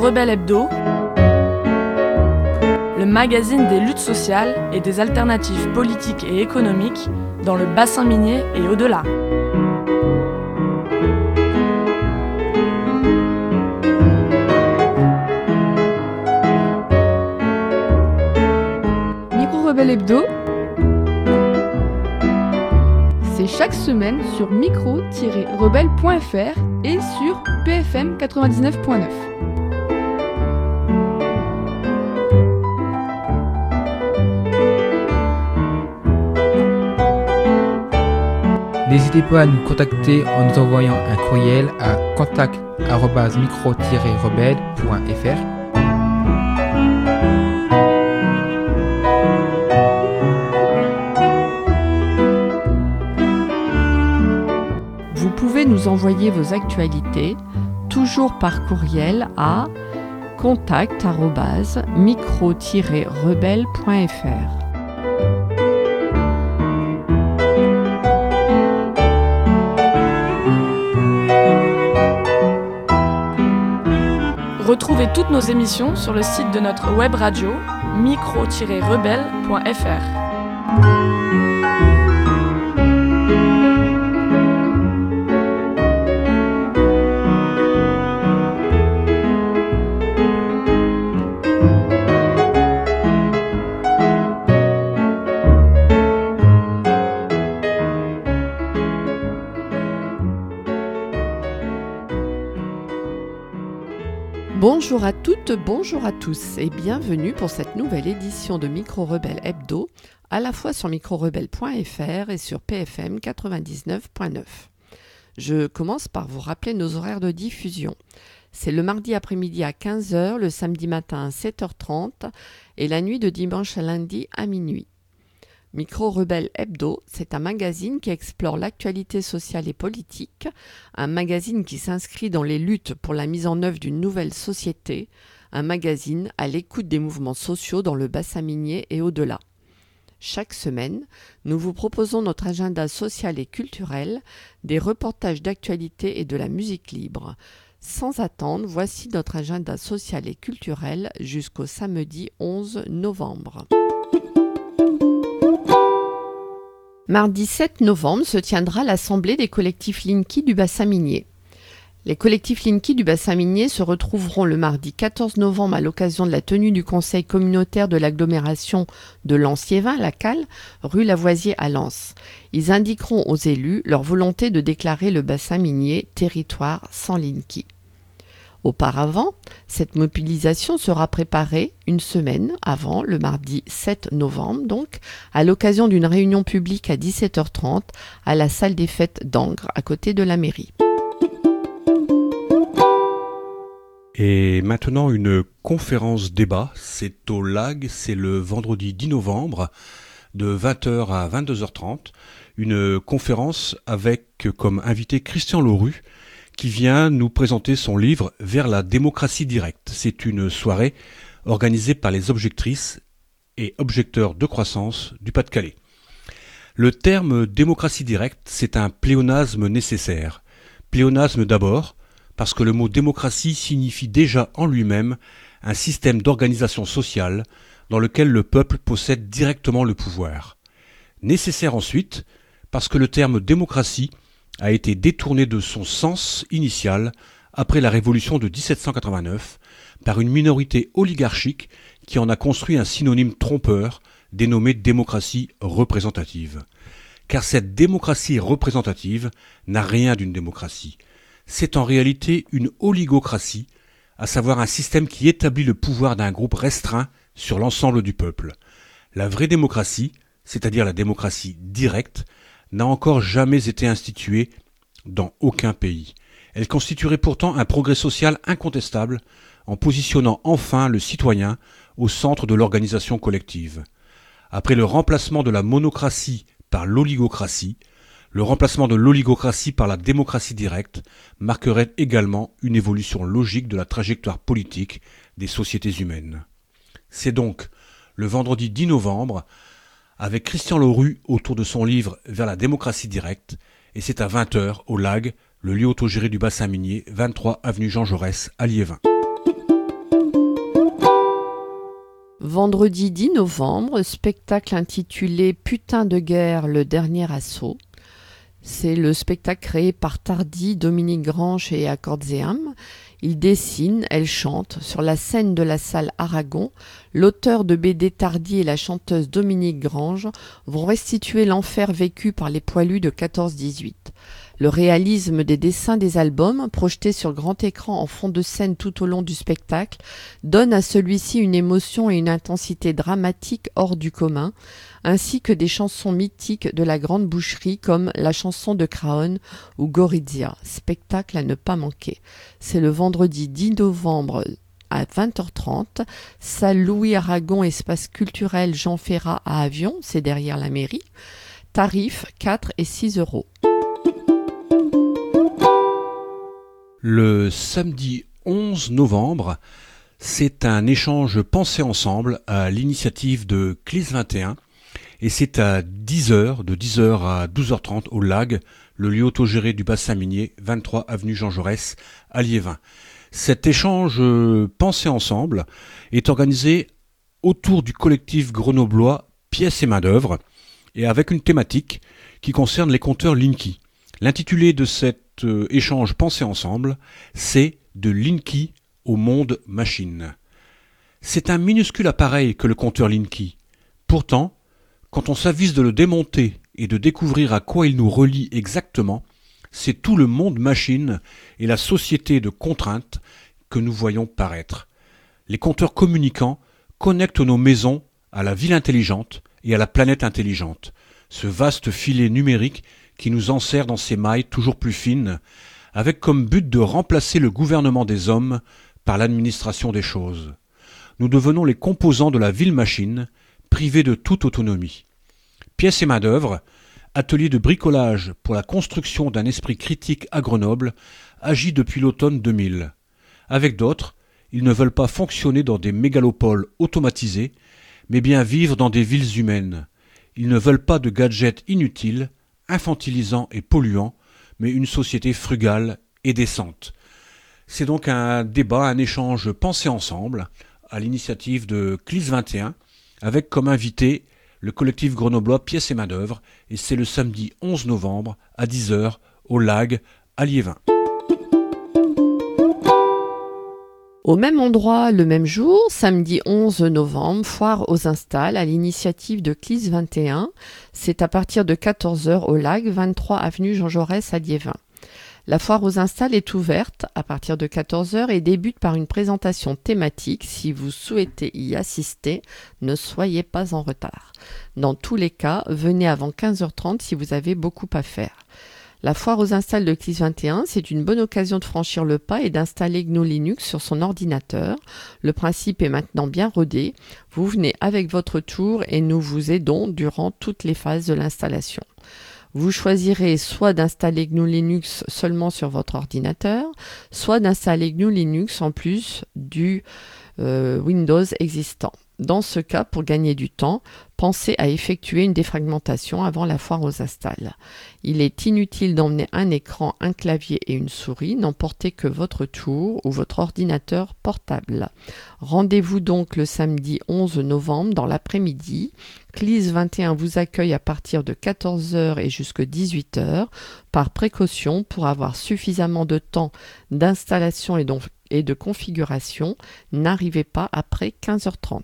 Rebelle Hebdo, le magazine des luttes sociales et des alternatives politiques et économiques dans le bassin minier et au-delà. Rebelle Hebdo, c'est chaque semaine sur micro-rebelle.fr et sur PFM 99.9. N'hésitez pas à nous contacter en nous envoyant un courriel à contact@micro-rebelle.fr. Vous pouvez nous envoyer vos actualités, toujours par courriel à contact@micro-rebelle.fr. Retrouvez toutes nos émissions sur le site de notre web radio micro-rebelle.fr. Bonjour à toutes, bonjour à tous et bienvenue pour cette nouvelle édition de Micro-Rebelle Hebdo, à la fois sur microrebelle.fr et sur PFM 99.9. Je commence par vous rappeler nos horaires de diffusion. C'est le mardi après-midi à 15h, le samedi matin à 7h30 et la nuit de dimanche à lundi à minuit. Micro-Rebelle Hebdo, c'est un magazine qui explore l'actualité sociale et politique, un magazine qui s'inscrit dans les luttes pour la mise en œuvre d'une nouvelle société, un magazine à l'écoute des mouvements sociaux dans le bassin minier et au-delà. Chaque semaine, nous vous proposons notre agenda social et culturel, des reportages d'actualité et de la musique libre. Sans attendre, voici notre agenda social et culturel jusqu'au samedi 11 novembre. Mardi 7 novembre se tiendra l'assemblée des collectifs Linky du bassin minier. Les collectifs Linky du bassin minier se retrouveront le mardi 14 novembre à l'occasion de la tenue du conseil communautaire de l'agglomération de Lens-Liévin, la CAL, rue Lavoisier à Lens. Ils indiqueront aux élus leur volonté de déclarer le bassin minier territoire sans Linky. Auparavant, cette mobilisation sera préparée une semaine avant, le mardi 7 novembre, donc, à l'occasion d'une réunion publique à 17h30 à la salle des fêtes d'Angres, à côté de la mairie. Et maintenant, une conférence débat, c'est au LAG, c'est le vendredi 10 novembre, de 20h à 22h30, une conférence avec comme invité Christian Laurue, qui vient nous présenter son livre « Vers la démocratie directe ». C'est une soirée organisée par les objectrices et objecteurs de croissance du Pas-de-Calais. Le terme « démocratie directe », c'est un pléonasme nécessaire. Pléonasme d'abord, parce que le mot « démocratie » signifie déjà en lui-même un système d'organisation sociale dans lequel le peuple possède directement le pouvoir. Nécessaire ensuite, parce que le terme « démocratie » a été détourné de son sens initial après la Révolution de 1789 par une minorité oligarchique qui en a construit un synonyme trompeur dénommé démocratie représentative. Car cette démocratie représentative n'a rien d'une démocratie. C'est en réalité une oligocratie, à savoir un système qui établit le pouvoir d'un groupe restreint sur l'ensemble du peuple. La vraie démocratie, c'est-à-dire la démocratie directe, n'a encore jamais été instituée dans aucun pays. Elle constituerait pourtant un progrès social incontestable en positionnant enfin le citoyen au centre de l'organisation collective. Après le remplacement de la monocratie par l'oligocratie, le remplacement de l'oligocratie par la démocratie directe marquerait également une évolution logique de la trajectoire politique des sociétés humaines. C'est donc le vendredi 10 novembre avec Christian Laurue autour de son livre « Vers la démocratie directe » et c'est à 20h au LAG, le lieu autogéré du bassin minier, 23 avenue Jean Jaurès à Liévin. Vendredi 10 novembre, spectacle intitulé Putain de guerre, le dernier assaut. C'est le spectacle créé par Tardy, Dominique Grange et Accordéam. Ils dessinent, elle chante. Sur la scène de la salle Aragon, l'auteur de BD Tardy et la chanteuse Dominique Grange vont restituer l'enfer vécu par les poilus de 14-18. Le réalisme des dessins des albums, projetés sur grand écran en fond de scène tout au long du spectacle, donne à celui-ci une émotion et une intensité dramatique hors du commun, ainsi que des chansons mythiques de la grande boucherie comme la chanson de Craon ou Gorizia, spectacle à ne pas manquer. C'est le vendredi 10 novembre à 20h30, salle Louis Aragon, espace culturel Jean Ferrat à Avion, c'est derrière la mairie. Tarifs 4 et 6 euros. Le samedi 11 novembre, c'est un échange pensé ensemble à l'initiative de CLIS 21 et c'est à 10h, de 10h à 12h30 au LAG, le lieu autogéré du bassin minier, 23 avenue Jean Jaurès à Liévin. Cet échange pensé ensemble est organisé autour du collectif grenoblois Pièces et main-d'œuvre et avec une thématique qui concerne les compteurs Linky. L'intitulé de cet échange pensé ensemble, c'est de Linky au monde machine. C'est un minuscule appareil que le compteur Linky. Pourtant, quand on s'avise de le démonter et de découvrir à quoi il nous relie exactement, c'est tout le monde machine et la société de contraintes que nous voyons paraître. Les compteurs communicants connectent nos maisons à la ville intelligente et à la planète intelligente, ce vaste filet numérique qui nous enserre dans ses mailles toujours plus fines, avec comme but de remplacer le gouvernement des hommes par l'administration des choses. Nous devenons les composants de la ville-machine, privés de toute autonomie. Pièces et main-d'œuvre, atelier de bricolage pour la construction d'un esprit critique à Grenoble, agit depuis l'automne 2000. Avec d'autres, ils ne veulent pas fonctionner dans des mégalopoles automatisés, mais bien vivre dans des villes humaines. Ils ne veulent pas de gadgets inutiles, infantilisants et polluants, mais une société frugale et décente. C'est donc un débat, un échange pensé ensemble, à l'initiative de CLIS 21, avec comme invité le collectif grenoblois Pièces et main-d'œuvre, et c'est le samedi 11 novembre à 10h au LAG à Liévin. Au même endroit, le même jour, samedi 11 novembre, foire aux installs à l'initiative de CLIS 21. C'est à partir de 14h au LAG, 23 avenue Jean Jaurès à Liévin. La foire aux installs est ouverte à partir de 14h et débute par une présentation thématique. Si vous souhaitez y assister, ne soyez pas en retard. Dans tous les cas, venez avant 15h30 si vous avez beaucoup à faire. La foire aux installs de CLIS 21, c'est une bonne occasion de franchir le pas et d'installer GNU Linux sur son ordinateur. Le principe est maintenant bien rodé. Vous venez avec votre tour et nous vous aidons durant toutes les phases de l'installation. Vous choisirez soit d'installer GNU Linux seulement sur votre ordinateur, soit d'installer GNU Linux en plus du Windows existant. Dans ce cas, pour gagner du temps, pensez à effectuer une défragmentation avant la foire aux installs. Il est inutile d'emmener un écran, un clavier et une souris, n'emportez que votre tour ou votre ordinateur portable. Rendez-vous donc le samedi 11 novembre dans l'après-midi. CLIS 21 vous accueille à partir de 14h et jusqu'à 18h. Par précaution, pour avoir suffisamment de temps d'installation et de configuration, n'arrivez pas après 15h30.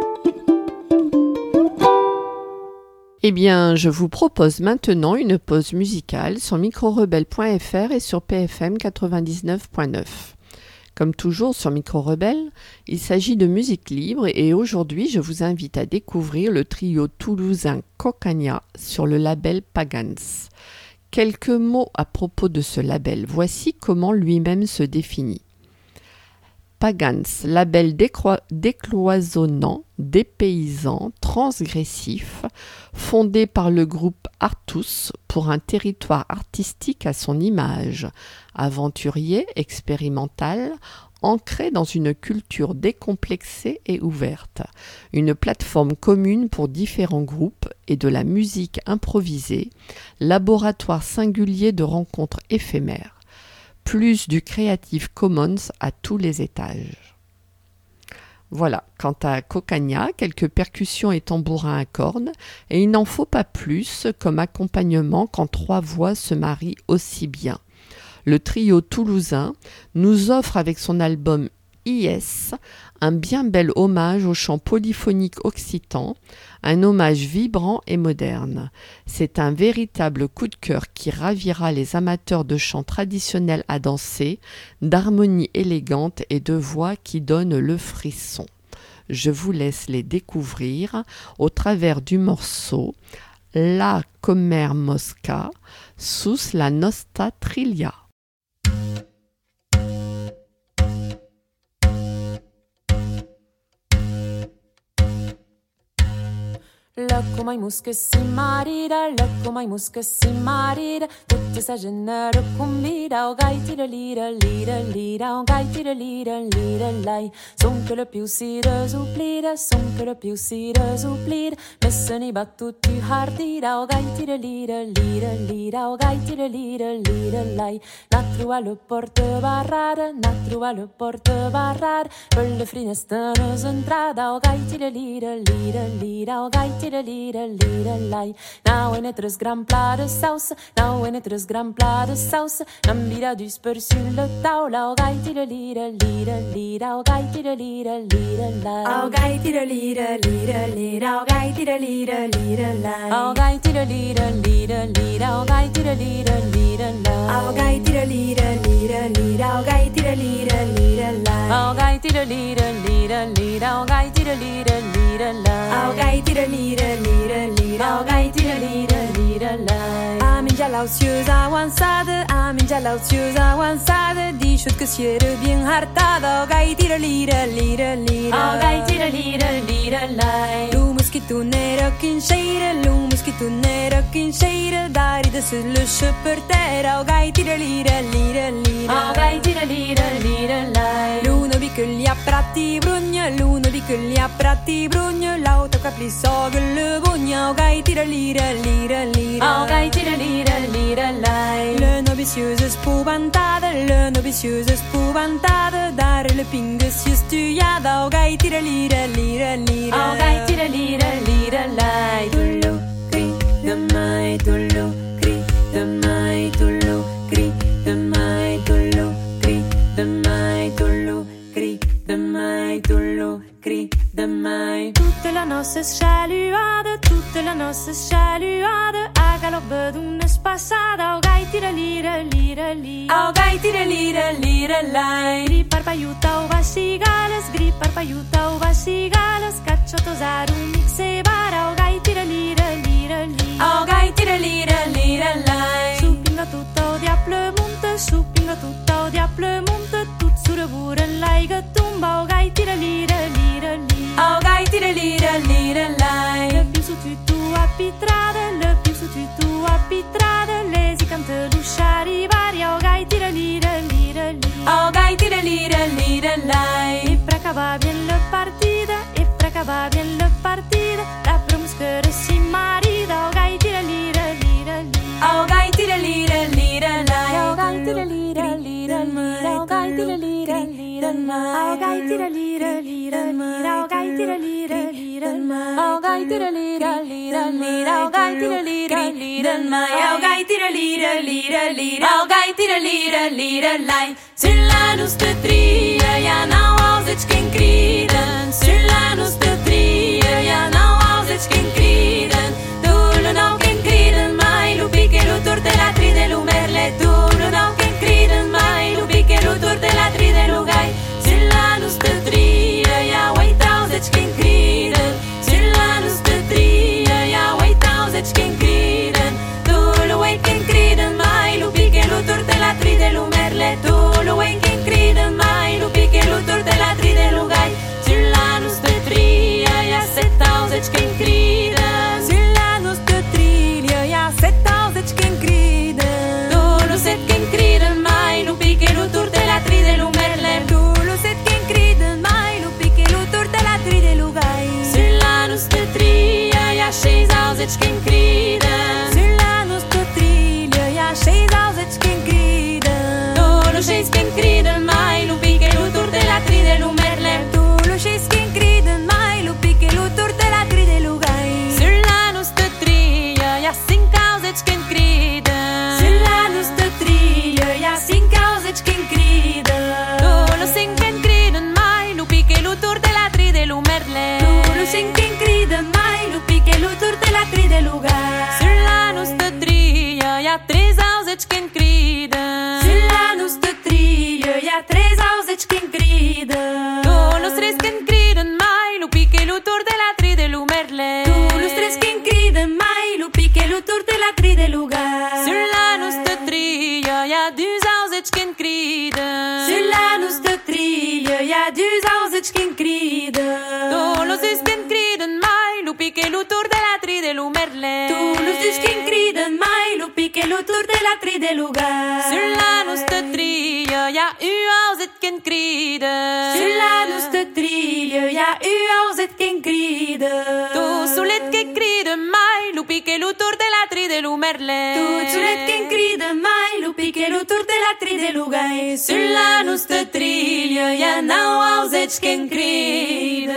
Eh bien, je vous propose maintenant une pause musicale sur microrebelle.fr et sur PFM 99.9. Comme toujours sur Micro Rebelle, il s'agit de musique libre et aujourd'hui, je vous invite à découvrir le trio toulousain Cocagna sur le label Pagans. Quelques mots à propos de ce label. Voici comment lui-même se définit. Pagans, label décloisonnant, dépaysant, transgressif, fondé par le groupe Artus pour un territoire artistique à son image, aventurier, expérimental, ancré dans une culture décomplexée et ouverte, une plateforme commune pour différents groupes et de la musique improvisée, laboratoire singulier de rencontres éphémères. Plus du Creative Commons à tous les étages. Voilà, quant à Cocagna, quelques percussions et tambourins à cordes, et il n'en faut pas plus comme accompagnement quand 3 voix se marient aussi bien. Le trio toulousain nous offre avec son album IS un bien bel hommage au chant polyphonique occitan, un hommage vibrant et moderne. C'est un véritable coup de cœur qui ravira les amateurs de chant traditionnel à danser, d'harmonie élégante et de voix qui donnent le frisson. Je vous laisse les découvrir au travers du morceau La Comer Mosca sus la Nostra Triglia. Locco mai musche si marida, locco mai musche si marida, tutte sa genere convida, o gai tira lira, lira, lira, o gai tira lira, lira, lei. Son che le più si resuplida, son che le più si resuplida, messe nei battuti hardida, o gai tira lira, lira, lira, o gai tira lira, lira, lei. Na trua le porte barrada, na trua le porte barrada, per le finestre entrada, o gai tira lira, lira, lira, o gai tira lira, lira, lei. Nou in het gran plat de saus, nou in het gran plat de saus, nam bira du spur sur le taula, o gai tira lira, lira, lira, o gai tira lira, lira, lei. O gai tira lira, lira, lira, o gai tira lira, lira, lei. O gai tira lira, lira, lira, o gai tira lira, lira, lei. O gai tira lira, lira, lira, o gai tira lira, lira, lei. O gai tira lira, lira, lira, o gai tira lira, lira, lei. O gai tira lira, lira, lira, o gai tira lira, lira, lei. A minha lauciosa avançada, a minha lauciosa avançada, diz que se era bem hartada, o gai tira lira, lira, lira, o gai tira lira, lira, lei. Lu mosquito nera quincheira, lu mosquito nera quincheira, dari da se luxe per terra, o gai tira lira, lira, lira, o gai tira lira, lira, lei. L'uno biccheglia pratti brugna, l'uno biccheglia pratti brugna, l'auto caplisso che le bugna, o gai tira lira, lira, lira, o gai tira lira, lira, lei. Le novicieuse spuvantata, le novicieuse spuvantata, dare le pinghe si stuiata, o gai tira lira, lira, lira, o gai tira lira, lira, lei. Tu lo cri de mai, tu lo cri de mai, tu lo cri de mai, tu lo cri de mai, tu lo cri de mai, tu lo cri de mai. Toute la noce scialuada, toute la noce scialuada, a galop d'una spassada, o gai tira lira, lira, lira, o gai tira lira, lira, lei. Gripar paiuta o vasigales, gripar paiuta o vasigales, cacciotosar un mixe bara, o gai tira lira, lira, lira, o gai tira lira, lira, lei. Supinga tutta o diable munte, supinga tutta o diable munte, tut sur buren laiga tumba, o gai tira lira, lira, lira, o gai tira lira, lira, lei. Le più su tu a pitrade, le più su tu a pitrade, lesi cante lusciari varia, o gai tira lira, lira, lira, o gai tira lira, lira, lei. E precava bien le partida, e precava bien le partida, la promuscere si marida, o gai tira lira, lira, lira, o gai tira lira, lira, lei. O gai tira lira, lira, lira, o gai tira lira, lira, lei. o gai tira lira, lira, lira, o gai tira lira, lira, o gai tira lira, lira, lira, o gai tira lira, lira, lei. O gai tira lira, lira, lira, o gai tira lira, lira, lei. Sulla nostra tria, ja nou als het geen krieden. Sulla nostra tria, ja nou als het geen krieden. Doe nou geen krieden, mai lu pique lu torte la tri de lu merle. Doe nou geen krieden, mai lu pique lu torte la tri de lu gai. Sulla nostra tria, ja wait als het geen krieden. Sulla nostra tria, ja wait als het geen krieden. Doe lu geen krieden, mai lu pique lu torte la tri de lu merle. Doe lu geen krieden, mai lu pique lu torte la tri de lu gai. Sulla nostra tria, ja set als het geen krieden. Sulla nostra tria, ja set als het geen krieden. Doe lu set geen krieden, mai lu pique lu torte la tri de lu merle. Doe lu set geen krieden, mai lu pique lu torte la tri de lu gai. Sulla nostra tria, ja scesa als het geen krieden. Sulla nostra tria, ja scesa als het geen krieden. Doe lu scesa geen krieden, mai lu pique lu torte la tri de lu merle. Doe lu scesa geen la tri de l'Umerle. Tu lus qu'en criden mai, lo pique l'autour de la tri de lugar. Sur la nostra trilla, ja uansett qu'en cride. Sur la nostra trilla, ja uansett qu'en cride. Tu solet que cride mai, lo pique l'autour de la tri de l'Umerle. Tu solet qu'en criden mai, lo pique l'autour de la tri de lugar. Sur la nostra trilla, ja uansett qu'en cride.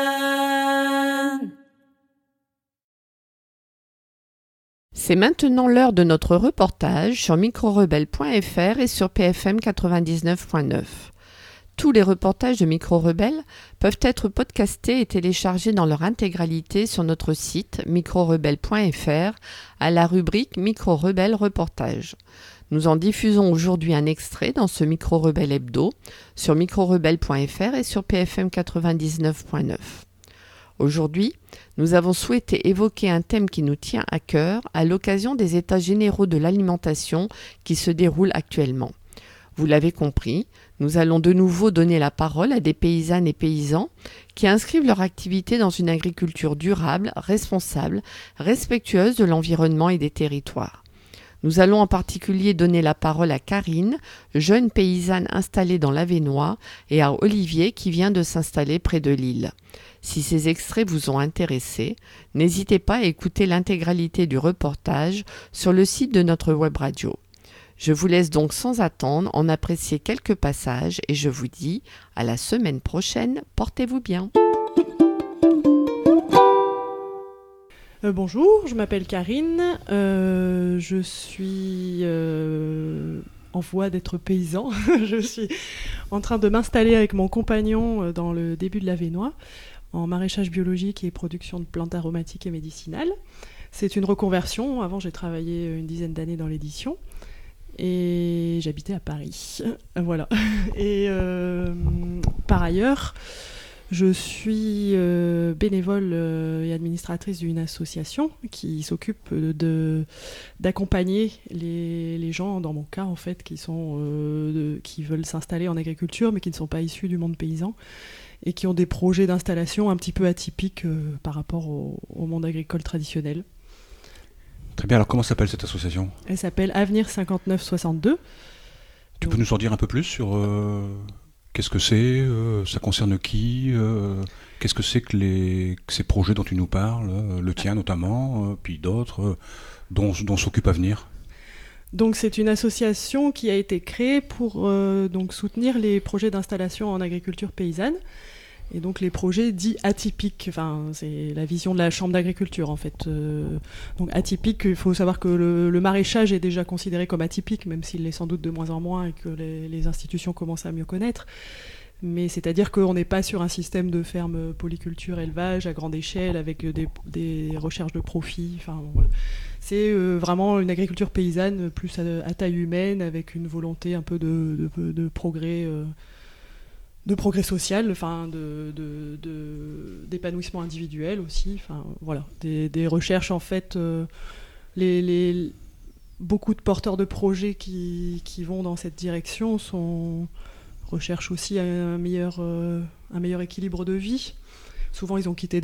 C'est maintenant l'heure de notre reportage sur microrebelle.fr et sur PFM 99.9. Tous les reportages de Micro-Rebelle peuvent être podcastés et téléchargés dans leur intégralité sur notre site microrebelle.fr à la rubrique Micro-Rebelle Reportage. Nous en diffusons aujourd'hui un extrait dans ce Micro-Rebelle Hebdo sur microrebelle.fr et sur PFM 99.9. Aujourd'hui, nous avons souhaité évoquer un thème qui nous tient à cœur à l'occasion des États généraux de l'alimentation qui se déroulent actuellement. Vous l'avez compris, nous allons de nouveau donner la parole à des paysannes et paysans qui inscrivent leur activité dans une agriculture durable, responsable, respectueuse de l'environnement et des territoires. Nous allons en particulier donner la parole à Karine, jeune paysanne installée dans l'Avesnois, et à Olivier qui vient de s'installer près de Lille. Si ces extraits vous ont intéressé, n'hésitez pas à écouter l'intégralité du reportage sur le site de notre web radio. Je vous laisse donc sans attendre en apprécier quelques passages et je vous dis à la semaine prochaine, portez-vous bien. Bonjour, je m'appelle Karine, je suis en voie d'être paysan. Je suis en train de m'installer avec mon compagnon dans le début de l'Avesnois, en maraîchage biologique et production de plantes aromatiques et médicinales. C'est une reconversion. Avant, j'ai travaillé une dizaine d'années dans l'édition et j'habitais à Paris. Voilà. Et par ailleurs, je suis bénévole et administratrice d'une association qui s'occupe d'accompagner les gens, dans mon cas en fait, qui veulent s'installer en agriculture mais qui ne sont pas issus du monde paysan et qui ont des projets d'installation un petit peu atypiques par rapport au monde agricole traditionnel. Très bien, alors comment s'appelle cette association ? Elle s'appelle Avenir 5962. Tu peux nous en dire un peu plus sur qu'est-ce que c'est, ça concerne qui, qu'est-ce que c'est que ces projets dont tu nous parles, le tien notamment, puis d'autres, dont s'occupe Avenir ? Donc c'est une association qui a été créée pour donc soutenir les projets d'installation en agriculture paysanne et donc les projets dits atypiques. Enfin, c'est la vision de la chambre d'agriculture en fait. Donc atypique, il faut savoir que le maraîchage est déjà considéré comme atypique, même s'il l'est sans doute de moins en moins et que les institutions commencent à mieux connaître. Mais c'est-à-dire qu'on n'est pas sur un système de ferme polyculture élevage à grande échelle avec des recherches de profit. Enfin, voilà. C'est vraiment une agriculture paysanne plus à taille humaine avec une volonté un peu de progrès, de progrès social, enfin d'épanouissement individuel aussi. Enfin, voilà, des recherches en fait. Beaucoup de porteurs de projets qui vont dans cette direction recherchent aussi un meilleur équilibre de vie. Souvent, ils ont quitté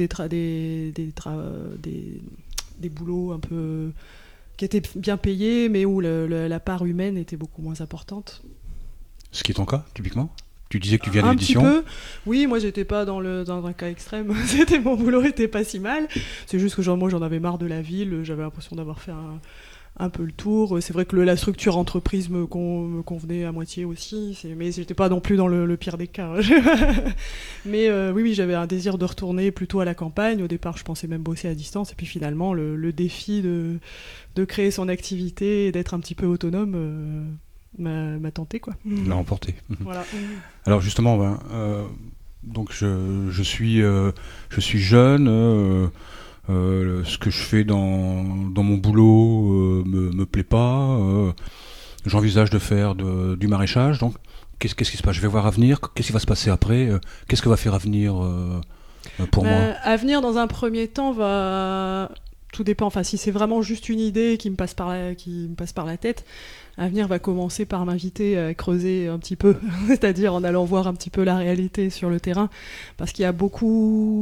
des boulots un peu qui étaient bien payés, mais où la part humaine était beaucoup moins importante. Ce qui est ton cas, typiquement ? Tu disais que tu viens de l'édition ? Un petit peu. Oui, moi, j'étais pas dans un cas extrême. Mon boulot était pas si mal. C'est juste que moi, j'en avais marre de la ville. J'avais l'impression d'avoir fait un peu le tour. C'est vrai que la structure entreprise me convenait à moitié aussi, mais j'étais pas non plus dans le pire des cas. Mais oui, j'avais un désir de retourner plutôt à la campagne. Au départ, je pensais même bosser à distance, et puis finalement, le défi de créer son activité et d'être un petit peu autonome m'a tenté, quoi. L'a emporté. Voilà. Alors justement, donc je suis jeune. Ce que je fais dans mon boulot me plaît pas. J'envisage de faire du maraîchage. Donc, qu'est-ce qui se passe ? Je vais voir Avenir. Qu'est-ce qui va se passer après ? Qu'est-ce que va faire Avenir pour moi ? Avenir, dans un premier temps, va... Tout dépend. Enfin, si c'est vraiment juste une idée qui me passe par la tête, Avenir va commencer par m'inviter à creuser un petit peu, c'est-à-dire en allant voir un petit peu la réalité sur le terrain, parce qu'il y a beaucoup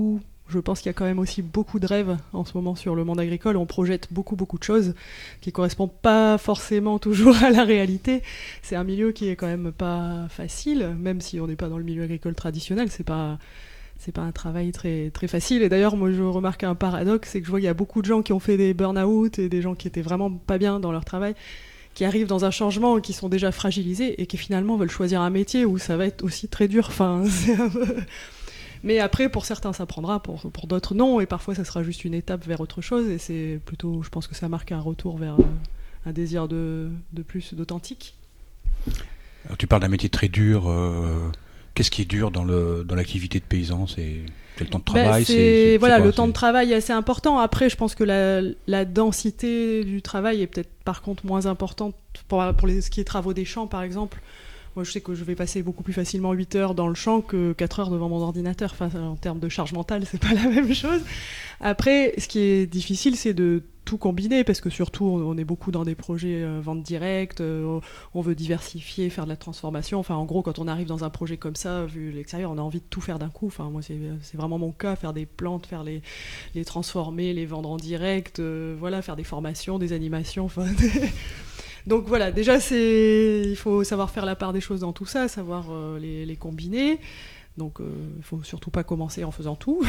Je pense qu'il y a quand même aussi beaucoup de rêves en ce moment sur le monde agricole. On projette beaucoup de choses qui ne correspondent pas forcément toujours à la réalité. C'est un milieu qui est quand même pas facile, même si on n'est pas dans le milieu agricole traditionnel. C'est pas un travail très, très facile. Et d'ailleurs, moi, je remarque un paradoxe, c'est que je vois qu'il y a beaucoup de gens qui ont fait des burn-out et des gens qui étaient vraiment pas bien dans leur travail, qui arrivent dans un changement, qui sont déjà fragilisés et qui finalement veulent choisir un métier où ça va être aussi très dur. Enfin, c'est un peu... Mais après, pour certains, ça prendra, pour d'autres, non. Et parfois, ça sera juste une étape vers autre chose. Et c'est plutôt, je pense que ça marque un retour vers un désir de plus, d'authentique. Alors, tu parles d'un métier très dur. Qu'est-ce qui est dur dans l'activité de paysan ? C'est le temps de travail, le temps de travail est assez important. Après, je pense que la densité du travail est peut-être par contre moins importante pour ce qui est travaux des champs, par exemple. Moi, je sais que je vais passer beaucoup plus facilement 8 heures dans le champ que 4 heures devant mon ordinateur. Enfin, en termes de charge mentale, c'est pas la même chose. Après, ce qui est difficile, c'est de tout combiner, parce que surtout, on est beaucoup dans des projets vente directe, on veut diversifier, faire de la transformation. Enfin, en gros, quand on arrive dans un projet comme ça, vu l'extérieur, on a envie de tout faire d'un coup. Enfin, moi, c'est vraiment mon cas, faire des plantes, faire les transformer, les vendre en direct, faire des formations, des animations, enfin... Donc voilà, déjà, il faut savoir faire la part des choses dans tout ça, savoir les combiner. Donc il ne faut surtout pas commencer en faisant tout.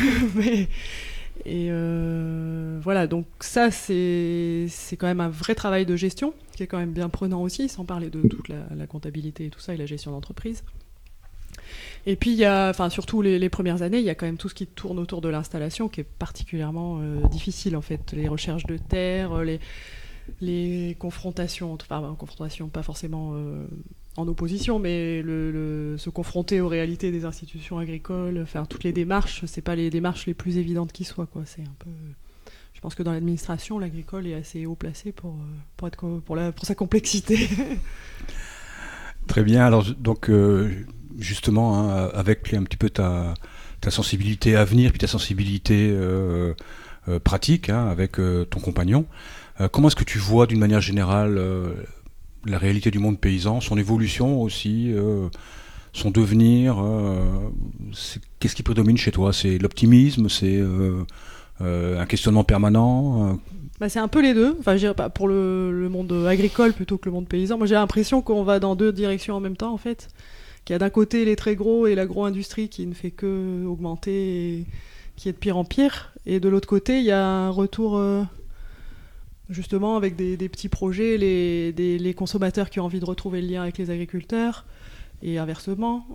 Donc ça, c'est quand même un vrai travail de gestion, qui est quand même bien prenant aussi, sans parler de toute la comptabilité et tout ça, et la gestion d'entreprise. Et puis, il y a, surtout les premières années, il y a quand même tout ce qui tourne autour de l'installation, qui est particulièrement difficile, en fait. Les recherches de terre, les confrontations, pas forcément en opposition, mais se confronter aux réalités des institutions agricoles, faire toutes les démarches, c'est pas les démarches les plus évidentes qui soient, quoi. C'est un peu... Je pense que dans l'administration, l'agricole est assez haut placé pour sa complexité. Très bien. Alors donc justement, avec un petit peu ta sensibilité à venir, puis ta sensibilité pratique, avec ton compagnon. Comment est-ce que tu vois d'une manière générale la réalité du monde paysan, son évolution aussi, son devenir qu'est-ce qui prédomine chez toi ? C'est l'optimisme, c'est un questionnement permanent C'est un peu les deux. Enfin, je dirais pas pour le monde agricole plutôt que le monde paysan. Moi, j'ai l'impression qu'on va dans deux directions en même temps, en fait. Qu'il y a d'un côté les très gros et l'agro-industrie qui ne fait que augmenter, et qui est de pire en pire. Et de l'autre côté, il y a un retour... justement avec des petits projets, les consommateurs qui ont envie de retrouver le lien avec les agriculteurs et inversement.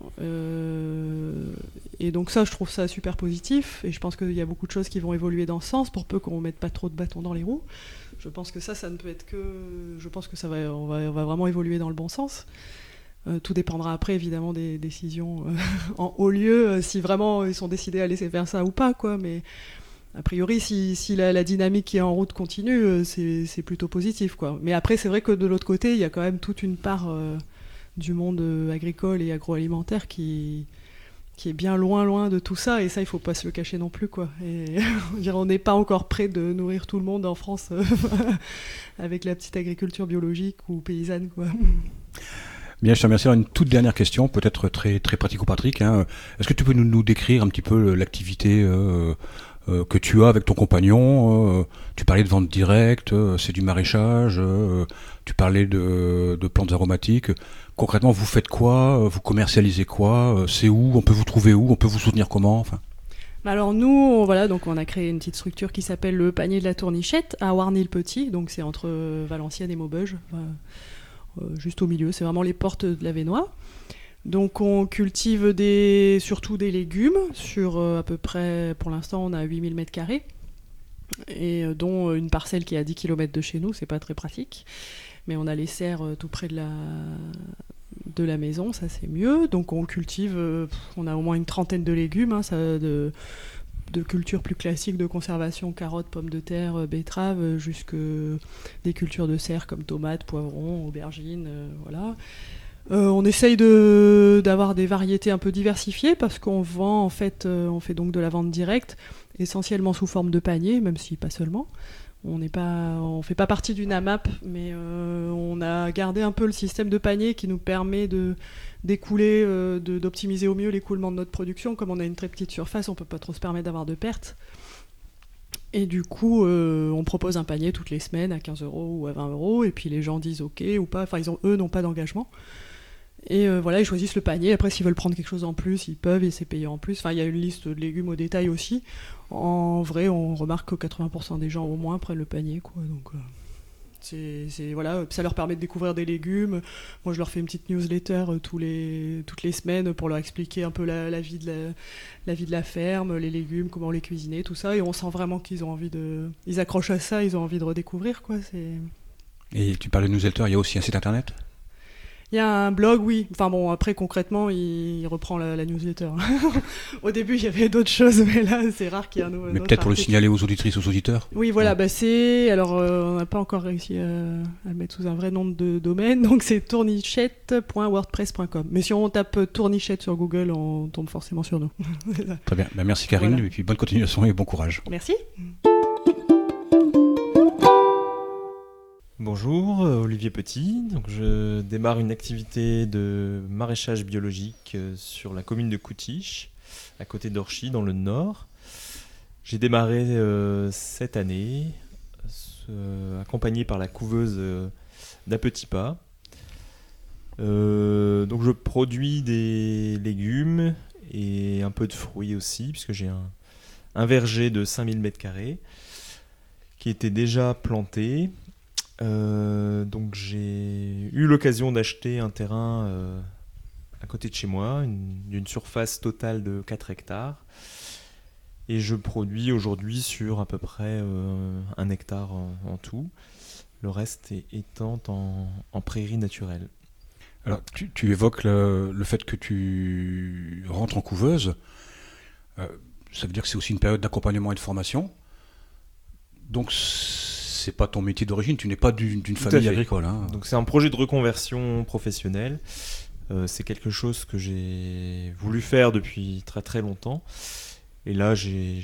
Et donc ça, je trouve ça super positif, et je pense qu'il y a beaucoup de choses qui vont évoluer dans ce sens, pour peu qu'on ne mette pas trop de bâtons dans les roues. Je pense que ça ne peut être que... Je pense que on va vraiment évoluer dans le bon sens. Tout dépendra après, évidemment, des décisions en haut lieu, si vraiment ils sont décidés à laisser faire ça ou pas, quoi, mais... A priori, si la dynamique qui est en route continue, c'est plutôt positif, quoi. Mais après, c'est vrai que de l'autre côté, il y a quand même toute une part du monde agricole et agroalimentaire qui est bien loin de tout ça, et ça, il ne faut pas se le cacher non plus, quoi. Et on n'est pas encore prêt de nourrir tout le monde en France avec la petite agriculture biologique ou paysanne, quoi. Bien, je te remercie. Alors, une toute dernière question, peut-être très, très pratico-pratique. Est-ce que tu peux nous décrire un petit peu l'activité que tu as avec ton compagnon? Tu parlais de vente directe, c'est du maraîchage, tu parlais de plantes aromatiques. Concrètement, vous faites quoi? Vous commercialisez quoi? C'est où? On peut vous trouver où? On peut vous soutenir comment? Alors nous, on a créé une petite structure qui s'appelle le Panier de la Tournichette à Warney-le-Petit, donc c'est entre Valenciennes et Maubeuge, juste au milieu, c'est vraiment les portes de l'Avesnois. Donc on cultive surtout des légumes sur à peu près, pour l'instant on a 8000 m², et dont une parcelle qui est à 10 km de chez nous, c'est pas très pratique, mais on a les serres tout près de la maison, ça c'est mieux. Donc on cultive, on a au moins une trentaine de légumes, de cultures plus classiques de conservation, carottes, pommes de terre, betteraves, jusque des cultures de serre comme tomates, poivrons, aubergines, voilà. On essaye d'avoir des variétés un peu diversifiées, parce qu'on vend, en fait, on fait donc de la vente directe, essentiellement sous forme de panier, même si pas seulement. On fait pas partie d'une AMAP, mais on a gardé un peu le système de panier qui nous permet d'écouler, d'optimiser au mieux l'écoulement de notre production. Comme on a une très petite surface, on peut pas trop se permettre d'avoir de pertes. Et du coup, on propose un panier toutes les semaines à 15 € ou à 20 €, et puis les gens disent OK ou pas. Enfin, eux n'ont pas d'engagement. Et voilà, ils choisissent le panier. Après, s'ils veulent prendre quelque chose en plus, ils peuvent, et c'est payé en plus. Enfin, il y a une liste de légumes au détail aussi. En vrai, on remarque que 80% des gens au moins prennent le panier, quoi. Donc, voilà, ça leur permet de découvrir des légumes. Moi, je leur fais une petite newsletter toutes les semaines pour leur expliquer un peu la vie de la ferme, les légumes, comment les cuisiner, tout ça. Et on sent vraiment qu'ils ont envie ils accrochent à ça, ils ont envie de redécouvrir, quoi. Et tu parles de newsletter, il y a aussi un site internet ? Il y a un blog, oui. Enfin bon, après, concrètement, il reprend la newsletter. Au début, il y avait d'autres choses, mais là, c'est rare qu'il y ait un autre Mais peut-être pour le article. signaler aux auditrices, aux auditeurs. Oui, voilà, Ouais. Alors, on n'a pas encore réussi à le mettre sous un vrai nom de domaine, donc c'est tournichette.wordpress.com. Mais si on tape Tournichette sur Google, on tombe forcément sur nous. Très bien. Merci Karine, Voilà. et puis bonne continuation et bon courage. Merci. Bonjour, Olivier Petit. Donc, je démarre une activité de maraîchage biologique sur la commune de Coutiche, à côté d'Orchy, dans le Nord. J'ai démarré cette année, accompagné par la couveuse d'A Petit Pas. Donc, je produis des légumes et un peu de fruits aussi, puisque j'ai un verger de 5000 m² qui était déjà planté. Donc j'ai eu l'occasion d'acheter un terrain à côté de chez moi, d'une surface totale de 4 hectares. Et je produis aujourd'hui sur à peu près 1 hectare en tout, le reste étant en prairie naturelle. Alors, tu évoques le fait que tu rentres en couveuse. Ça veut dire que c'est aussi une période d'accompagnement et de formation. Donc, c'est pas ton métier d'origine, tu n'es pas d'une famille agricole. Hein. Donc c'est un projet de reconversion professionnelle. C'est quelque chose que j'ai voulu faire depuis très très longtemps. Et là, j'ai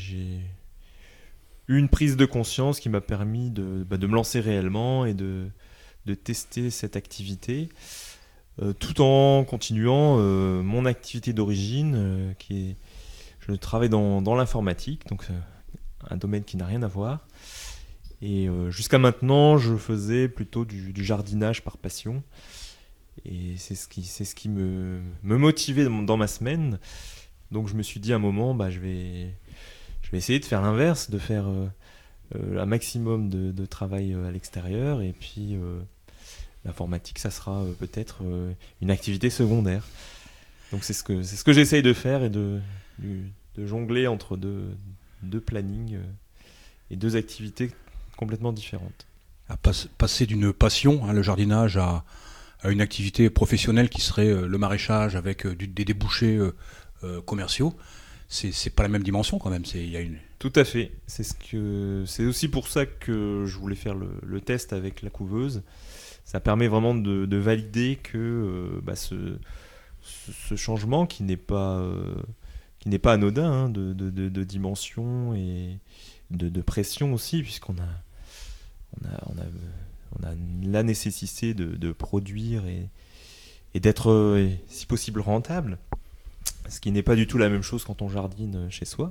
eu une prise de conscience qui m'a permis de me lancer réellement et de tester cette activité, tout en continuant mon activité d'origine, je travaille dans l'informatique, donc un domaine qui n'a rien à voir. Et jusqu'à maintenant, je faisais plutôt du jardinage par passion. Et c'est ce qui me motivait dans ma semaine. Donc je me suis dit à un moment, je vais essayer de faire l'inverse, de faire un maximum de travail à l'extérieur. Et puis l'informatique, ça sera peut-être une activité secondaire. Donc c'est ce que j'essaye de faire et de jongler entre deux plannings et deux activités complètement différentes. À passer d'une passion, le jardinage, à une activité professionnelle qui serait le maraîchage avec des débouchés commerciaux, c'est pas la même dimension quand même. Tout à fait. C'est aussi pour ça que je voulais faire le test avec la couveuse. Ça permet vraiment de valider que ce changement qui n'est pas anodin, de dimension et de pression aussi, puisqu'on a la nécessité de produire et d'être, si possible, rentable, ce qui n'est pas du tout la même chose quand on jardine chez soi.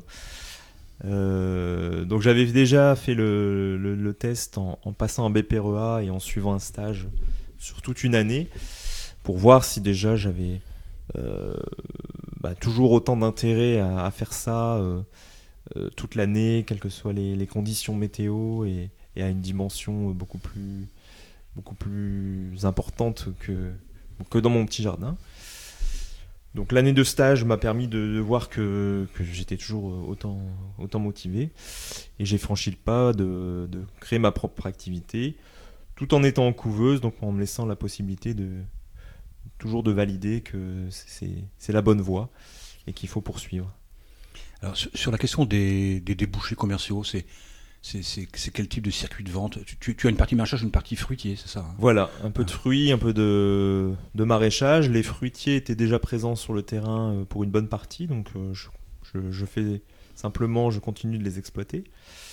Donc j'avais déjà fait le test en passant un BPREA et en suivant un stage sur toute une année pour voir si déjà j'avais toujours autant d'intérêt à faire ça toute l'année, quelles que soient les conditions météo et à une dimension beaucoup plus importante que dans mon petit jardin. Donc l'année de stage m'a permis de voir que j'étais toujours autant motivé, et j'ai franchi le pas de créer ma propre activité tout en étant en couveuse, donc en me laissant la possibilité toujours de valider que c'est la bonne voie et qu'il faut poursuivre. Alors sur la question des débouchés commerciaux, c'est quel type de circuit de vente ? Tu as une partie maraîchage, une partie fruitier, c'est ça, hein ? Voilà, un peu de fruits, un peu de maraîchage. Les fruitiers étaient déjà présents sur le terrain pour une bonne partie, donc je fais Simplement, je continue de les exploiter.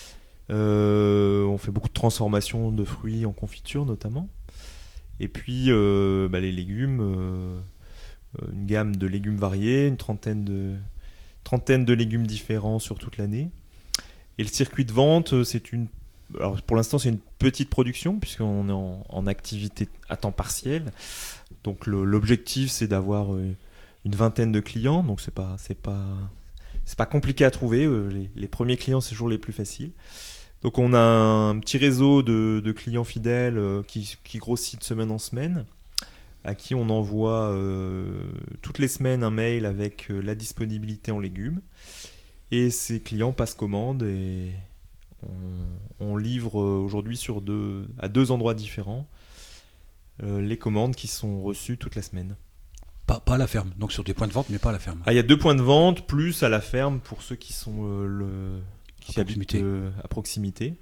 On fait beaucoup de transformations de fruits en confiture notamment. Et puis les légumes, une gamme de légumes variés, une trentaine de légumes différents sur toute l'année. Et le circuit de vente, alors pour l'instant c'est une petite production puisqu'on est en activité à temps partiel. Donc l'objectif c'est d'avoir une vingtaine de clients. Donc c'est pas compliqué à trouver. Les premiers clients c'est toujours les plus faciles. Donc on a un petit réseau de clients fidèles qui grossit de semaine en semaine, à qui on envoie toutes les semaines un mail avec la disponibilité en légumes. Et ces clients passent commande et on livre aujourd'hui à 2 endroits différents les commandes qui sont reçues toute la semaine. Pas à la ferme, donc sur des points de vente, mais pas à la ferme. Il y a 2 points de vente, plus à la ferme pour ceux qui sont qui habitent à proximité.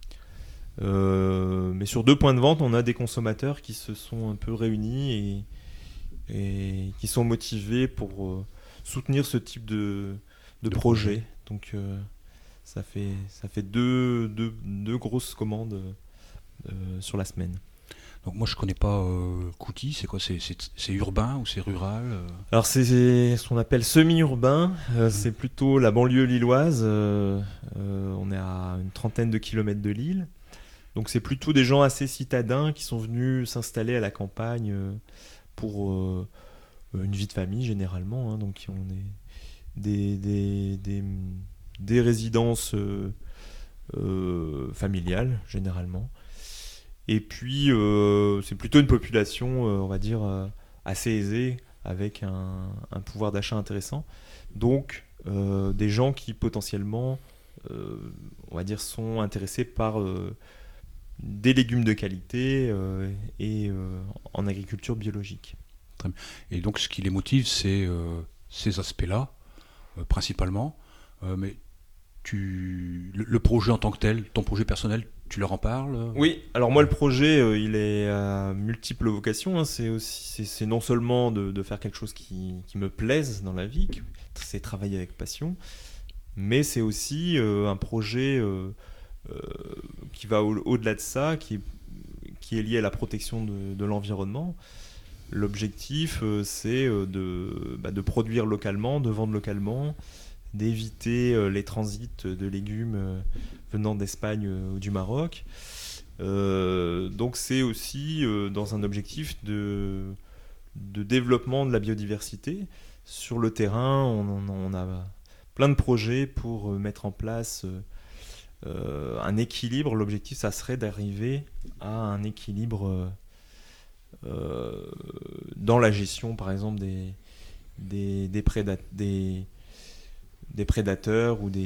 Mais sur 2 points de vente, on a des consommateurs qui se sont un peu réunis et qui sont motivés pour soutenir ce type de projet. Donc ça fait deux grosses commandes sur la semaine. Donc moi je connais pas Couty, c'est quoi, c'est urbain ou c'est rural Alors c'est ce qu'on appelle semi-urbain, c'est plutôt la banlieue lilloise, on est à une trentaine de kilomètres de Lille, donc c'est plutôt des gens assez citadins qui sont venus s'installer à la campagne pour une vie de famille généralement, hein, donc qui ont des résidences familiales généralement. Et puis, c'est plutôt une population, on va dire, assez aisée, avec un pouvoir d'achat intéressant. Donc, des gens qui potentiellement, on va dire, sont intéressés par des légumes de qualité et en agriculture biologique. Très bien. Et donc, ce qui les motive, c'est ces aspects-là, principalement. Mais le projet en tant que tel, ton projet personnel, tu leur en parles ? Oui, alors moi le projet il est à multiples vocations, hein. C'est non seulement de faire quelque chose qui me plaise dans la vie, c'est travailler avec passion, mais c'est aussi un projet qui va au-delà de ça, qui est lié à la protection de l'environnement. L'objectif c'est de produire localement, de vendre localement, d'éviter les transits de légumes venant d'Espagne ou du Maroc. Donc c'est aussi dans un objectif de développement de la biodiversité. Sur le terrain, on a plein de projets pour mettre en place un équilibre. L'objectif, ça serait d'arriver à un équilibre dans la gestion, par exemple, des prédateurs ou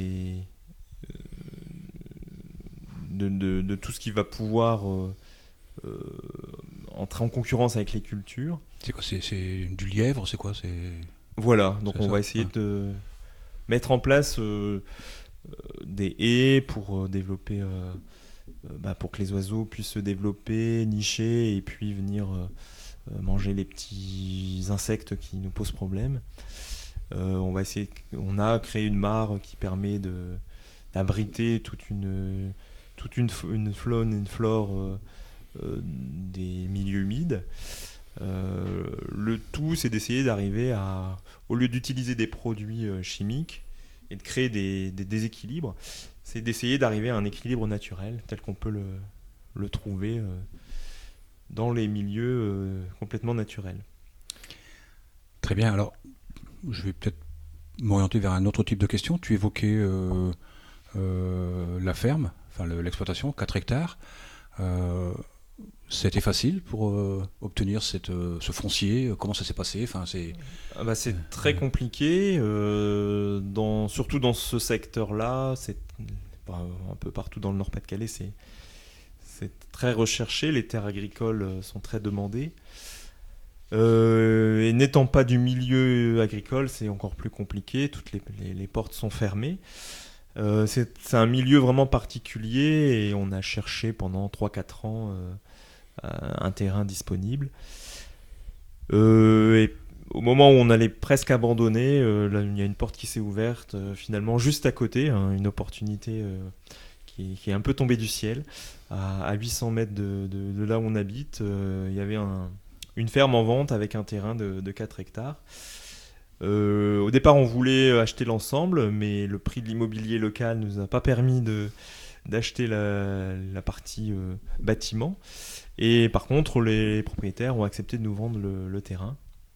de tout ce qui va pouvoir entrer en concurrence avec les cultures. C'est quoi, c'est du lièvre, c'est quoi, Voilà, donc on va essayer de mettre en place des haies pour développer, pour que les oiseaux puissent se développer, nicher et puis venir manger les petits insectes qui nous posent problème. On a créé une mare qui permet d'abriter toute une faune et une flore des milieux humides. Le tout, c'est d'essayer d'arriver à, au lieu d'utiliser des produits chimiques et de créer des déséquilibres, c'est d'essayer d'arriver à un équilibre naturel tel qu'on peut le trouver dans les milieux complètement naturels. Très bien, alors je vais peut-être m'orienter vers un autre type de question. Tu évoquais la ferme, enfin l'exploitation, 4 hectares. C'était facile pour obtenir ce foncier. Comment ça s'est passé ? C'est très compliqué, surtout dans ce secteur-là. C'est un peu partout dans le Nord-Pas-de-Calais, c'est très recherché. Les terres agricoles sont très demandées. Et n'étant pas du milieu agricole, c'est encore plus compliqué. Toutes les portes sont fermées. C'est un milieu vraiment particulier et on a cherché pendant 3-4 ans un terrain disponible. Et au moment où on allait presque abandonner, là, il y a une porte qui s'est ouverte, finalement juste à côté, hein, une opportunité qui est un peu tombée du ciel. À 800 mètres de là où on habite, il y avait une ferme en vente avec un terrain de 4 hectares. Au départ, on voulait acheter l'ensemble, mais le prix de l'immobilier local ne nous a pas permis d'acheter la partie bâtiment. Et par contre, les propriétaires ont accepté de nous vendre le terrain.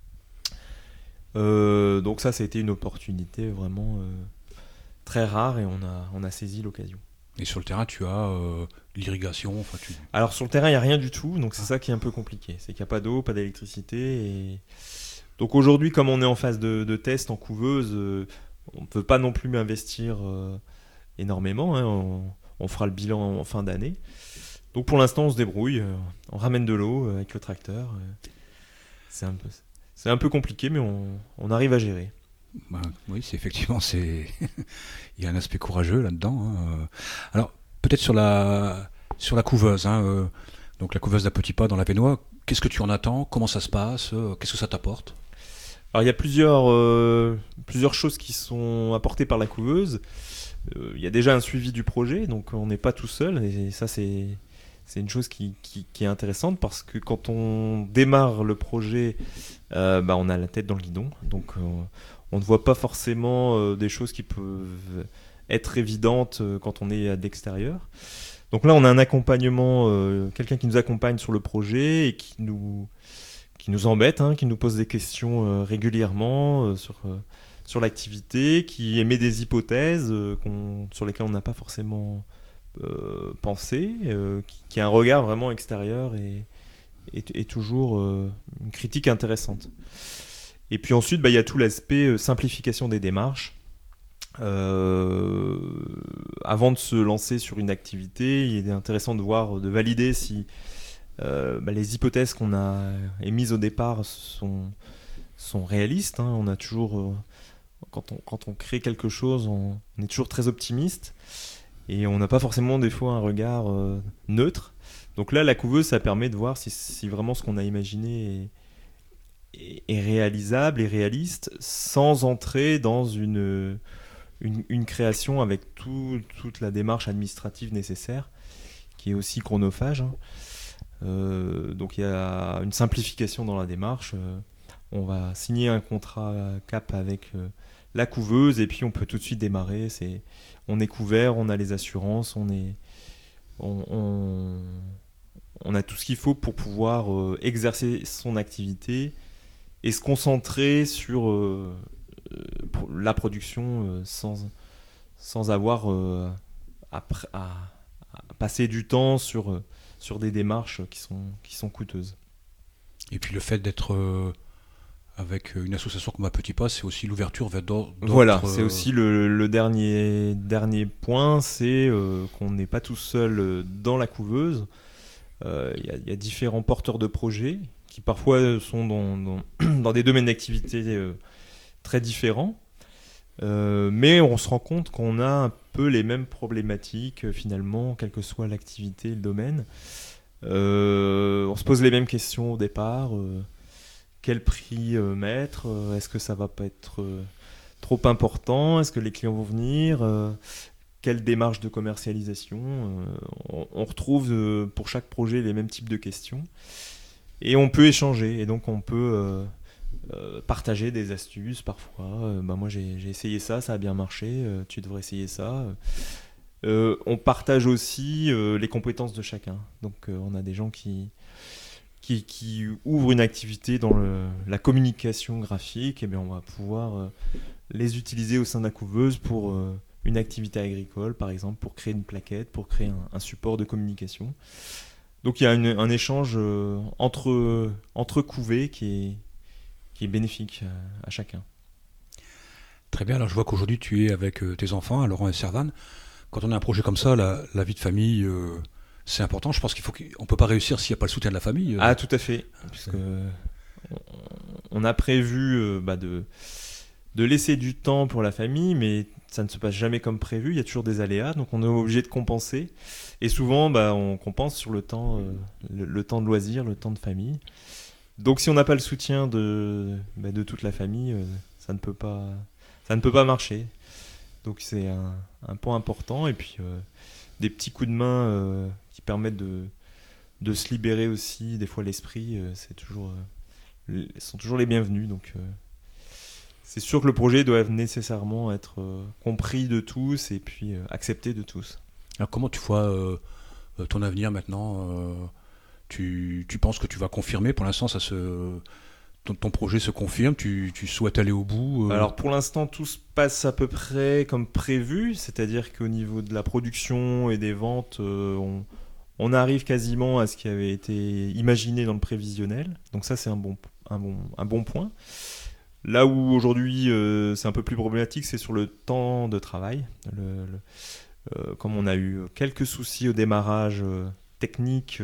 Donc ça a été une opportunité vraiment très rare et on a saisi l'occasion. Et sur le terrain, tu as l'irrigation. Alors sur le terrain, il n'y a rien du tout, donc c'est ça qui est un peu compliqué. C'est qu'il n'y a pas d'eau, pas d'électricité. Et... Donc aujourd'hui, comme on est en phase de test en couveuse, on ne peut pas non plus investir énormément. Hein. On fera le bilan en fin d'année. Donc pour l'instant, on se débrouille. On ramène de l'eau avec le tracteur. C'est un peu compliqué, mais on arrive à gérer. Oui, effectivement, il y a un aspect courageux là-dedans. Hein. Alors, peut-être sur la couveuse. Hein, donc la couveuse d'À Petits Pas dans l'Avesnois, qu'est-ce que tu en attends? Comment ça se passe? Qu'est-ce que ça t'apporte? Alors, il y a plusieurs choses qui sont apportées par la couveuse. Il y a déjà un suivi du projet, donc on n'est pas tout seul. Et ça, c'est une chose qui est intéressante parce que quand on démarre le projet, on a la tête dans le guidon. Donc, on ne voit pas forcément des choses qui peuvent être évidentes quand on est à l'extérieur. Donc là, on a un accompagnement, quelqu'un qui nous accompagne sur le projet et qui nous embête, hein, qui nous pose des questions régulièrement sur l'activité, qui émet des hypothèses sur lesquelles on n'a pas forcément pensé, qui a un regard vraiment extérieur et toujours une critique intéressante. Et puis ensuite, il y a tout l'aspect simplification des démarches. Avant de se lancer sur une activité, il est intéressant de valider si les hypothèses qu'on a émises au départ sont réalistes. Hein. On a toujours, quand on crée quelque chose, on est toujours très optimiste et on n'a pas forcément des fois un regard neutre. Donc là, la couveuse, ça permet de voir si vraiment ce qu'on a imaginé est réalisable et réaliste sans entrer dans une création avec toute la démarche administrative nécessaire qui est aussi chronophage. Hein. Donc il y a une simplification dans la démarche. On va signer un contrat CAP avec la couveuse et puis on peut tout de suite démarrer. On est couvert, on a les assurances, on a tout ce qu'il faut pour pouvoir exercer son activité et se concentrer sur la production sans avoir à passer du temps sur des démarches qui sont coûteuses. Et puis le fait d'être avec une association comme À Petits Pas, c'est aussi l'ouverture vers d'autres... Voilà, c'est aussi le dernier point, c'est qu'on n'est pas tout seul dans la couveuse. Il y a différents porteurs de projets qui parfois sont dans des domaines d'activité très différents, mais on se rend compte qu'on a un peu les mêmes problématiques finalement, quelle que soit l'activité, le domaine. On se pose les mêmes questions au départ. Quel prix mettre? Est-ce que ça va pas être trop important? Est-ce que les clients vont venir? Quelle démarche de commercialisation? On retrouve pour chaque projet les mêmes types de questions. Et on peut échanger. Et donc on peut partager des astuces parfois. Moi j'ai essayé ça, ça a bien marché. Tu devrais essayer ça. On partage aussi les compétences de chacun. Donc on a des gens qui ouvrent une activité dans la communication graphique, et bien on va pouvoir les utiliser au sein de la couveuse pour une activité agricole, par exemple, pour créer une plaquette, pour créer un support de communication. Donc il y a un échange entre couvées qui est bénéfique à chacun. Très bien, alors je vois qu'aujourd'hui tu es avec tes enfants, Laurent et Servane. Quand on a un projet comme ça, la vie de famille... c'est important, je pense qu'on ne peut pas réussir s'il n'y a pas le soutien de la famille. Ah, tout à fait. Puisque on a prévu de laisser du temps pour la famille, mais ça ne se passe jamais comme prévu. Il y a toujours des aléas, donc on est obligé de compenser. Et souvent, on compense sur le temps de loisir, le temps de famille. Donc si on n'a pas le soutien de toute la famille, ça ne peut pas marcher. Donc c'est un point important. Et puis des petits coups de main qui permettent de se libérer aussi, des fois l'esprit, sont toujours les bienvenus. Donc c'est sûr que le projet doit nécessairement être compris de tous et puis accepté de tous. Alors comment tu vois ton avenir maintenant tu penses que tu vas confirmer? Pour l'instant, ton projet se confirme? Tu souhaites aller au bout? Alors pour l'instant, tout se passe à peu près comme prévu, c'est-à-dire qu'au niveau de la production et des ventes, on arrive quasiment à ce qui avait été imaginé dans le prévisionnel. Donc ça, c'est un bon point. Là où aujourd'hui c'est un peu plus problématique, c'est sur le temps de travail. Comme on a eu quelques soucis au démarrage technique,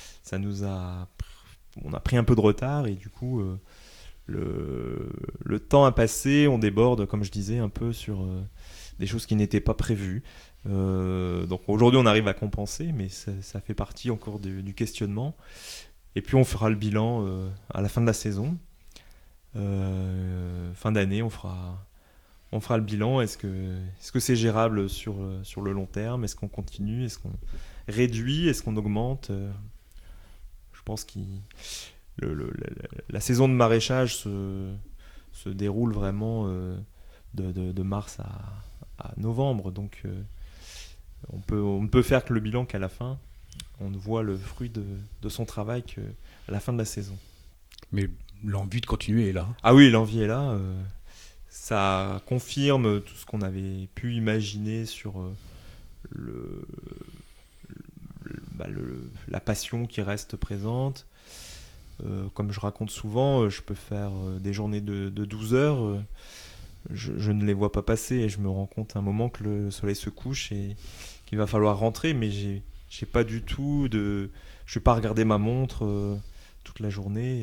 on a pris un peu de retard et du coup le temps a passé, on déborde, comme je disais, un peu sur des choses qui n'étaient pas prévues. Donc aujourd'hui on arrive à compenser, mais ça fait partie encore du questionnement. Et puis on fera le bilan à la fin de la saison. Fin d'année, on fera le bilan. Est-ce que c'est gérable sur le long terme? Est-ce qu'on continue? Est-ce qu'on réduit? Est-ce qu'on augmente? Je pense que la saison de maraîchage se déroule vraiment de mars à novembre. Donc on ne peut faire que le bilan qu'à la fin. On ne voit le fruit de son travail qu'à la fin de la saison. Mais l'envie de continuer est là. Ah oui, l'envie est là. Ça confirme tout ce qu'on avait pu imaginer sur la passion qui reste présente. Comme je raconte souvent, je peux faire des journées de 12 heures. Je ne les vois pas passer et je me rends compte à un moment que le soleil se couche et qu'il va falloir rentrer, mais j'ai pas du tout je vais pas regarder ma montre toute la journée.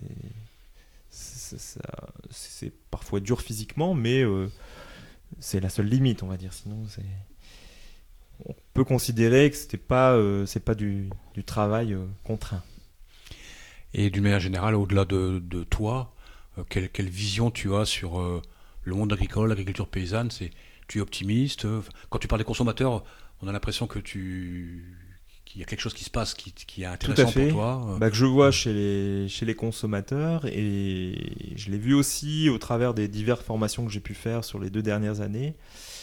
C'est parfois dur physiquement, mais c'est la seule limite, on va dire. Sinon, on peut considérer que c'est pas du travail contraint. Et d'une manière générale, au-delà de toi, quelle vision tu as sur le monde agricole, l'agriculture paysanne? Tu es optimiste? Quand tu parles des consommateurs, on a l'impression qu'il y a quelque chose qui se passe qui est intéressant pour toi. Que je vois chez les consommateurs, et je l'ai vu aussi au travers des diverses formations que j'ai pu faire sur les 2 dernières années.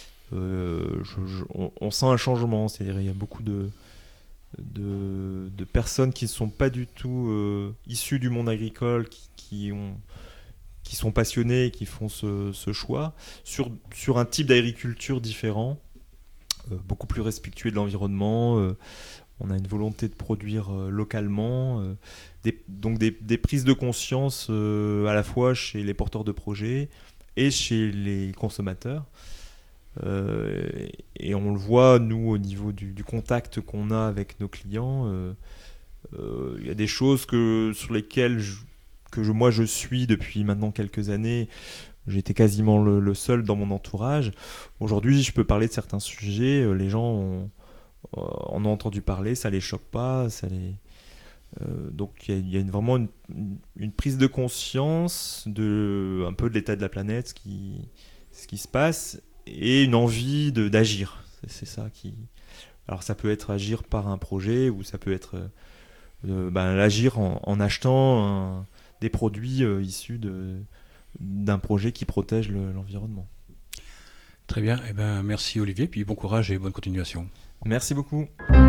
On sent un changement, c'est-à-dire il y a beaucoup de personnes qui ne sont pas du tout issues du monde agricole, qui sont passionnés et qui font ce choix sur un type d'agriculture différent, beaucoup plus respectueux de l'environnement. On a une volonté de produire localement, donc des prises de conscience à la fois chez les porteurs de projets et chez les consommateurs. Et on le voit, nous, au niveau du contact qu'on a avec nos clients. Il y a des choses sur lesquelles moi je suis depuis maintenant quelques années. J'étais quasiment le seul dans mon entourage. Aujourd'hui, je peux parler de certains sujets. Les gens en ont entendu parler, ça les choque pas. Donc il y a vraiment une prise de conscience un peu de l'état de la planète, ce qui se passe, et une envie d'agir. C'est ça qui... Alors ça peut être agir par un projet, ou ça peut être l'agir en achetant des produits issus d'un projet qui protège l'environnement. Très bien, merci Olivier, puis bon courage et bonne continuation. Merci beaucoup.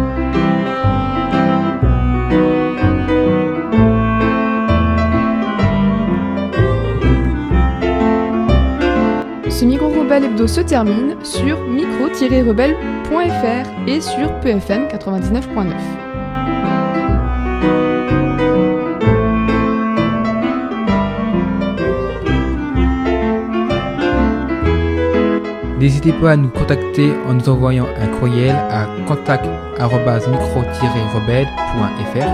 Ce micro-rebelle hebdo se termine sur micro-rebelle.fr et sur PFM 99.9. N'hésitez pas à nous contacter en nous envoyant un courriel à contact@micro-rebelle.fr.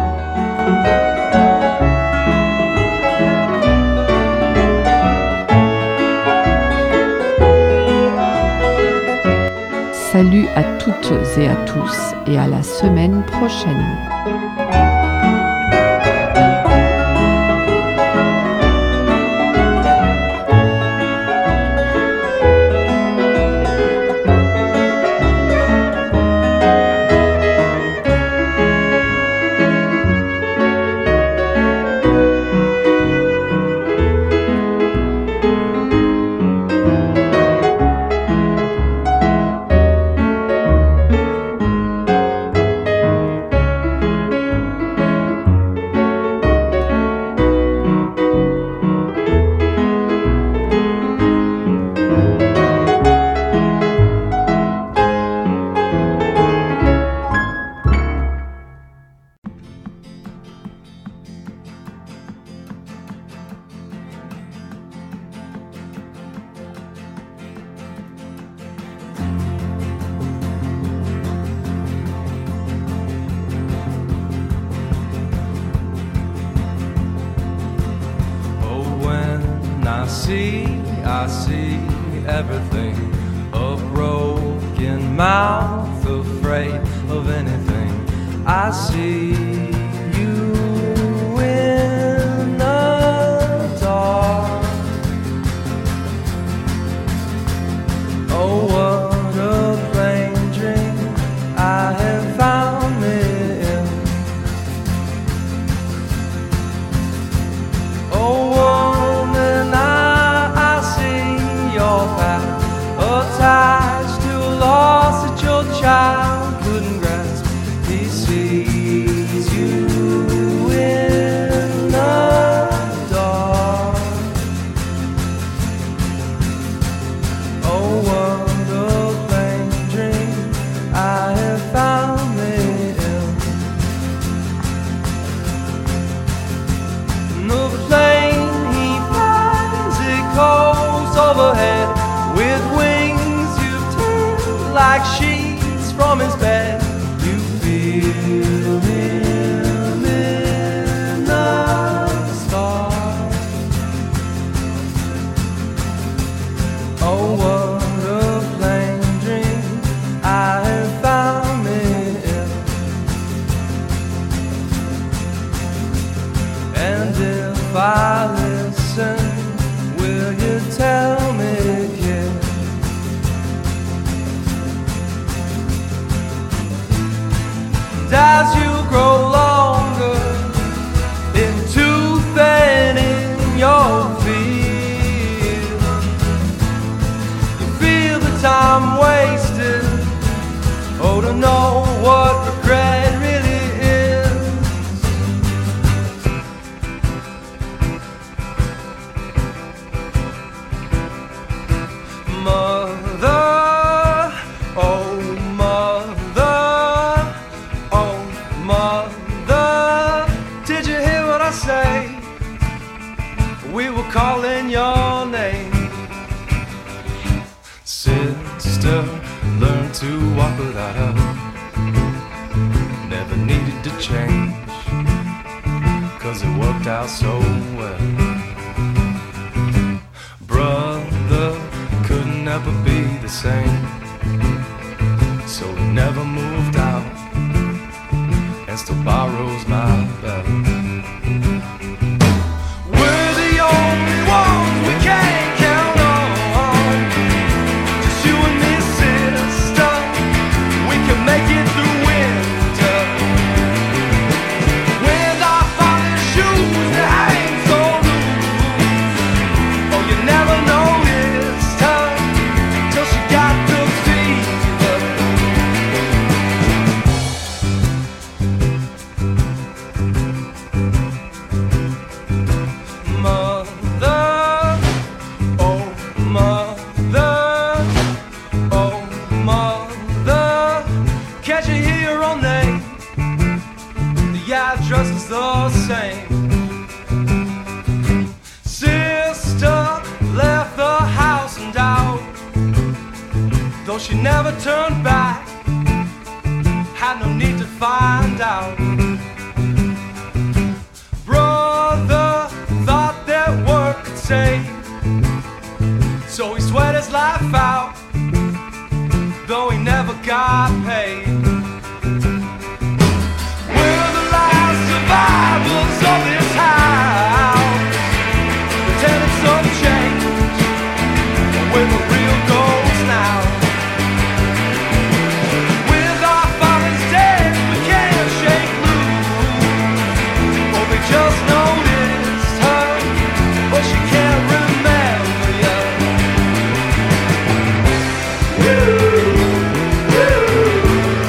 Salut à toutes et à tous et à la semaine prochaine. see everything. A broken mouth, afraid of anything. I see you in the dark. Oh, what a plain dream I have found me in. Oh, woman, I see your path attached to a loss that your child couldn't grasp. He sees you in the dark. Oh, what a plain dream I have found me in. The plane he flies, it goes overhead with wings you tear like sheets from his bed. You feel him in the stars. Oh, what a plain dream I have found me in. And if I listen, will you tell me, kid? As you grow longer in tooth and in your field, you feel the time wasted. Oh, to know what regret really is. Mother, oh mother, oh mother, did you hear what I say? We were calling your name. Sister, learn to walk without her. Never needed to change, 'cause it worked out so well. Brother could never be the same, so he never moved out and still borrows my belt. We're the only ones we can't count on. Just you and me, sister, we can make it through winter. With our father's shoes that hang so loose. Oh, you never know this time till she got the fever. Mother, oh mother, oh mother, can't you hear her own name? The address is the same. Sister left the house in doubt, though she never turned back, had no need to find out. Brother thought that work could save, so he sweat his life out, though he never got paid. We're the last survivors of this house, pretending some change, we're the real ghosts now. With our fathers dead, we can't shake loose. Oh, we just noticed her, but she can't remember you. Woo, woo.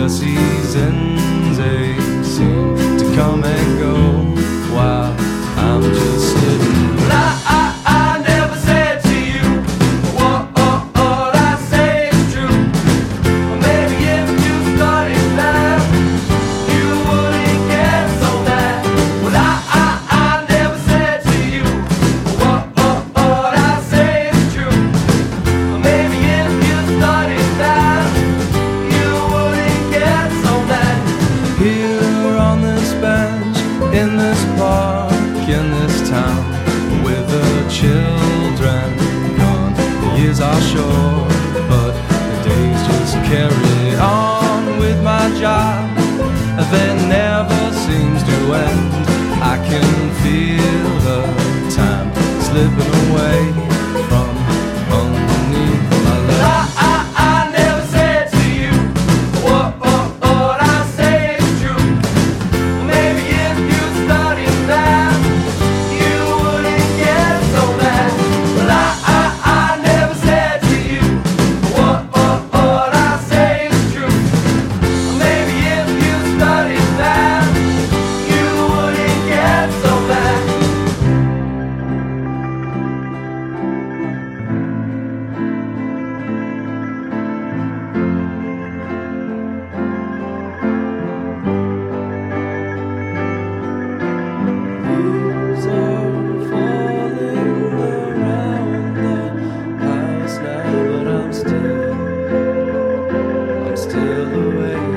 The seasons, they seem to come and go while I'm just sitting. Well, I never said to you what I say is true. Maybe if you started now, you wouldn't get so mad. Well, I never said to you what I say is true. Maybe if you started now, you wouldn't get so mad. Here on this bench, in this park, in this town, with the children gone, the years are short, but the days just carry on with my job. That never seems to end. I can feel the time slipping away from underneath my legs. I never said to you what I say is true. Maybe if you started now, you wouldn't get so mad. Well, I never said to you what I say is true. Maybe if you started now, you wouldn't get so mad. Leaves are falling around the house now, but I'm still awake.